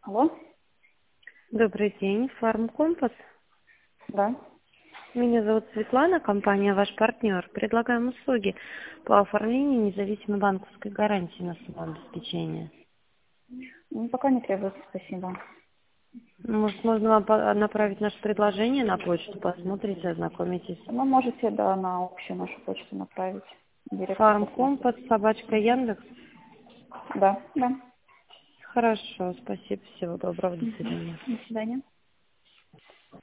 Алло? Добрый день, Фармкомпас. Да. Меня зовут Светлана, компания «Ваш партнер». Предлагаем услуги по оформлению независимой банковской гарантии на самообеспечение. Пока не требуется, спасибо. Может, можно вам направить наше предложение на почту, посмотрите, ознакомитесь. Вы можете, да, на общую нашу почту направить. Директор посмотрит. Фармкомпас, собачка Яндекс. Да, да. Хорошо, спасибо, всего доброго, до свидания. До свидания.